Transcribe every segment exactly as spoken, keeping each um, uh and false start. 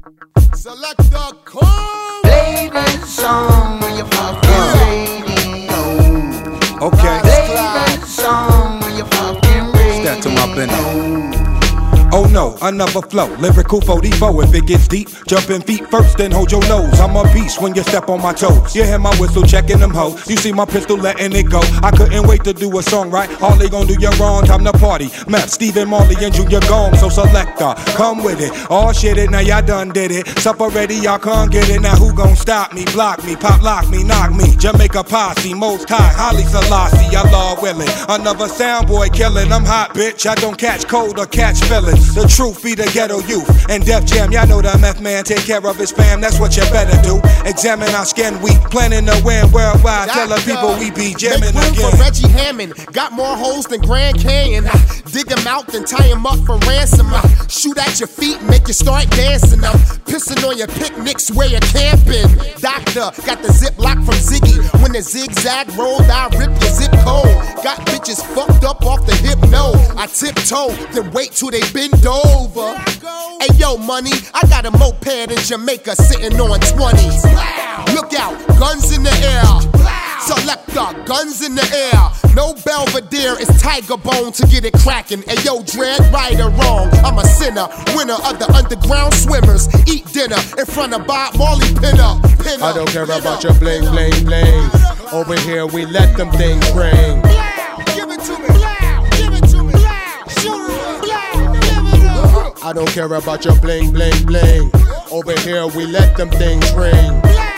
Select the call. Play this song on your fucking radio. Okay. Play this song on your fucking radio. Step to my business. Oh no, another flow, lyrical forty-four. If it gets deep, jumping feet first, then hold your nose. I'm a beast when you step on my toes. You hear my whistle checking them hoes. You see my pistol letting it go. I couldn't wait to do a song right. All they gon' do you wrong, time to party. Meth, Stephen Marley and Junior Gong. So selector, come with it. All shit it, now y'all done did it. Sup already, y'all can't get it. Now who gon' stop me? Block me, pop lock me, knock me. Jamaica posse, most high, Holly Selassie, Allah willing. Another sound boy killing. I'm hot, bitch. I don't catch cold or catch feelings. The truth be the ghetto youth and Def Jam, y'all know the meth man take care of his fam. That's what you better do. Examine our skin, we planning to win worldwide. Tell the people we be jamming again. For Reggie Hammond, got more holes than Grand Canyon. Dig him out, then tie him up for ransom. Shoot at your feet, make you start dancing. I'm pissing on your picnics where you're camping. Doctor, got the zip lock from Ziggy. When the zigzag rolled, I rip your zip code. Got bitches fucked up off the hypno. I tiptoe, then wait till they bend over. Hey yo, money, I got a moped in Jamaica sitting on twenties. Look out, guns in the air. Selector, guns in the air. No Belvedere, it's Tiger Bone to get it cracking. Hey yo, Dread, right or wrong, I'm a sinner, winner of the underground swimmers. Eat dinner in front of Bob Marley, pin up, pin up. I don't care about your bling, bling, bling. Over here we let them things ring. Give it to me, give it to me, shoot it. I don't care about your bling, bling, bling. Over here we let them things ring.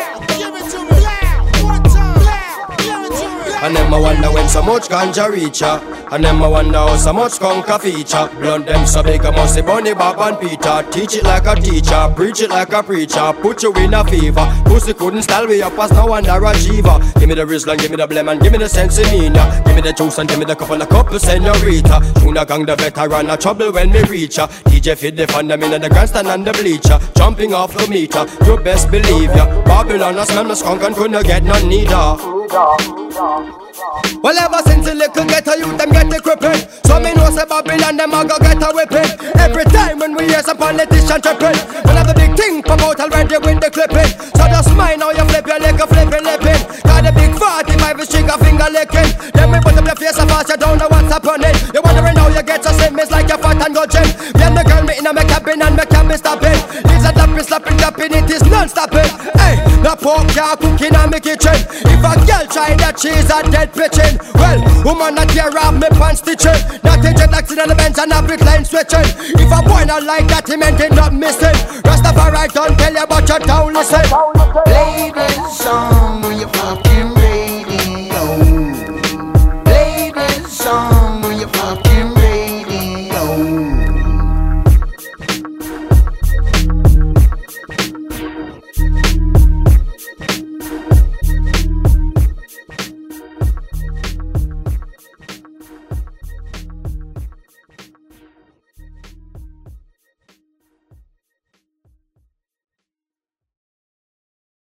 And them I wonder when so much ganja reach ya. And them I wonder how so much conquer feature. Blunt them so big I must say Bunny, Bob and Peter. Teach it like a teacher, preach it like a preacher. Put you in a fever. Pussy couldn't style me up as no wonder achiever. Give me the Rizla, give me the blem and give me the sense of me. Give me the juice and give me the cup and the couple senorita. Tuna gang the veteran a trouble when me reach ya. D J fit the fun them in the grandstand and the bleacher. Jumping off the meter, you best believe ya. Babylon a smell the skunk and couldn't get none neither. Well, ever since the little get a youth, them get a crippin'. So me know say Babylon, them a go get a whippin'. Every time when we hear some politician trippin', when have the big thing come out already with the clipping. So just mind how you flip your leg a flippin' lippin'. Got the big forty-five is trigger finger licking. Then we put up your face so fast you don't know what's happening. You wondering how you get so slim, it's like you're fat and go gym. Me and the girl me in a me cabin and me can't be stopping. It's a tapping, slapping, tapping, it is non-stopping. Hey, the pork can't cook in my kitchen. If a girl try that she's a dead pitching. Well, woman not tear off me pants stitching. Not a jet accident the bench and a bit line switching. If a boy not like that, he meant it not missing. Rastafari don't tell you about your town, listen.